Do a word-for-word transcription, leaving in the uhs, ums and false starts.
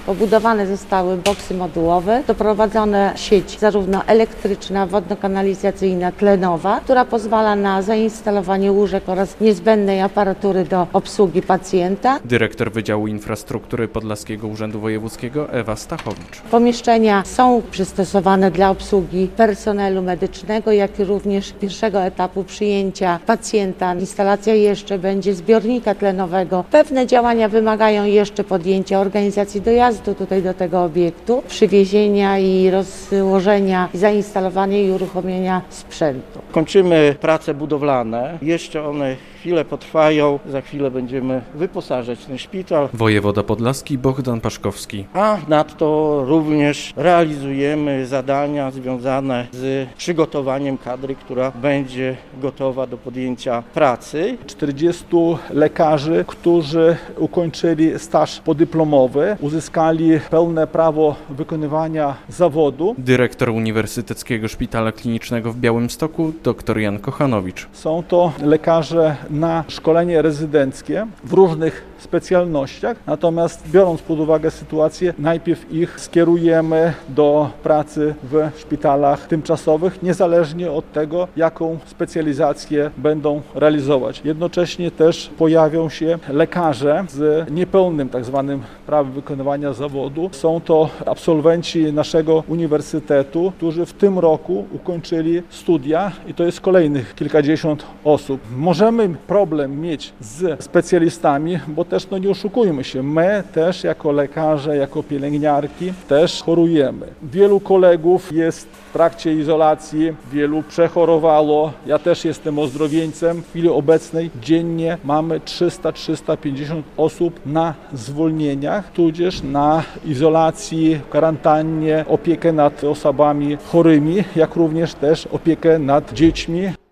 Pobudowane zostały boksy modułowe, doprowadzone sieć zarówno elektryczna, wodno-kanalizacyjna, tlenowa, która pozwala na zainstalowanie łóżek oraz niezbędnej aparatury do obsługi pacjenta. Dyrektor Wydziału Infrastruktury Podlaskiego Urzędu Wojewódzkiego Ewa Stachowicz. Pomieszczenia są przystosowane dla obsługi personelu medycznego, jak i również pierwszego etapu przyjęcia pacjenta. Instalacja jeszcze będzie zbiornika tlenowego. Pewne działania wymagają jeszcze podjęcia organizacji dojazdu tutaj do tego obiektu, przywiezienia i rozłożenia, zainstalowania i uruchomienia sprzętu. Kończymy prace budowlane. Jeszcze one chwilę potrwają. Za chwilę będziemy wyposażać ten szpital. Wojewoda podlaski Bohdan Paszkowski. A nadto również realizujemy zadania związane z przygotowaniem kadry, która będzie gotowa do podjęcia pracy. czterdziestu lekarzy, którzy ukończyli staż podyplomowy, uzyskali pełne prawo wykonywania zawodu. Dyrektor Uniwersyteckiego Szpitala Klinicznego w Białymstoku dr Jan Kochanowicz. Są to lekarze na szkolenie rezydenckie w różnych specjalnościach, natomiast biorąc pod uwagę sytuację, najpierw ich skierujemy do pracy w szpitalach tymczasowych, niezależnie od tego, jaką specjalizację będą realizować. Jednocześnie też pojawią się lekarze z niepełnym tak zwanym prawem wykonywania zawodu. Są to absolwenci naszego uniwersytetu, którzy w tym roku ukończyli studia i to jest kolejnych kilkadziesiąt osób. Możemy problem mieć z specjalistami, bo też no nie oszukujmy się, my też jako lekarze, jako pielęgniarki też chorujemy. Wielu kolegów jest w trakcie izolacji, wielu przechorowało. Ja też jestem ozdrowieńcem. W chwili obecnej dziennie mamy trzysta do trzystu pięćdziesięciu osób na zwolnieniach, tudzież na izolacji, kwarantannie, opiekę nad osobami chorymi, jak również też opiekę nad dziećmi.